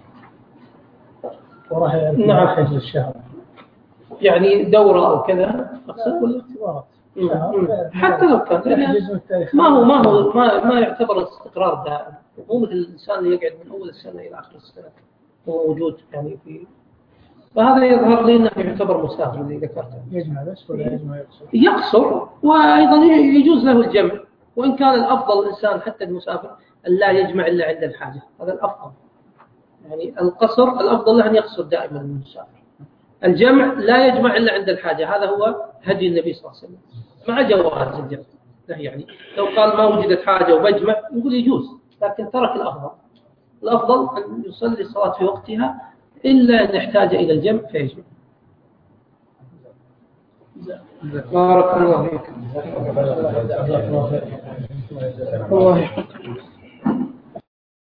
وراح نعم الشهر، يعني دورة أو كذا أقصد ولا اختبارات حتى لو كان ما هو ما هو ما ما يعتبر الاستقرار دائم، مو مثل الإنسان اللي يقعد من أول السنة إلى آخر السنة هو موجود يعني في. فهذا يظهر لي أنه يعتبر مسافر اللي ذكرته. يجمع بس ولا يجمع يقصر؟ يقصر، وأيضا يجوز له الجمع، وإن كان الأفضل الإنسان حتى المسافر أن لا يجمع إلا عند الحاجة، هذا الأفضل. يعني القصر الأفضل له أن يقصر دائما المسافر، الجمع لا يجمع إلا عند الحاجة، هذا هو هدي النبي صلى الله عليه وسلم مع جواز الجمع. يعني لو قال ما وجدت حاجة وبجمع نقول يجوز، لكن ترك الأفضل. الأفضل أن يصلي الصلاة في وقتها إلا أن يحتاج إلى الجمع فيجمع. بارك الله فيك. الله يحفظك.